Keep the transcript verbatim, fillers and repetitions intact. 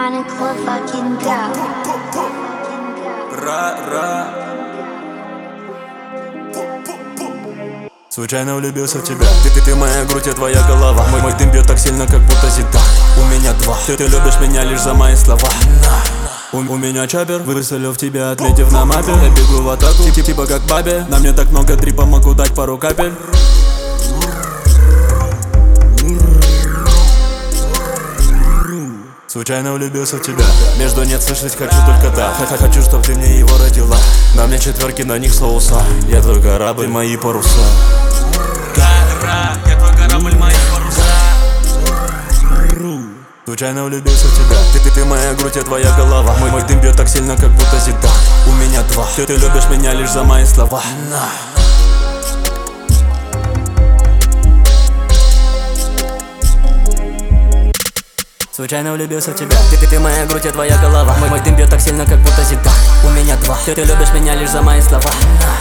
Chronicle fucking dope. Ра-ра. Случайно влюбился в тебя. Ты, ты, ты моя грудь, я твоя голова. Мой, мой дым бьет так сильно, как будто зита. У меня два. Ты, ты любишь меня лишь за мои слова. У, у меня чапер, выстрелил в тебя, отметив на мапе. Я бегу в атаку, тип, типа как бабе. На мне так много трипа, могу дать пару капель. Случайно влюбился в тебя. Между нет слышать хочу только так. Хочу, чтоб ты мне его родила. На мне четверки, на них соуса. Я твой корабль, мои паруса. Гора, я твой корабль, мои паруса. Случайно влюбился в тебя. Ты, ты, ты моя грудь, я твоя голова. Мой, мой дым бьет так сильно, как будто зита. У меня два. Ты, ты любишь меня лишь за мои слова. Случайно влюбился в тебя. Ты, ты, ты моя грудь, я твоя голова. Мой, мой дым бьет так сильно, как будто зита. У меня два. Ты, ты любишь меня лишь за мои слова.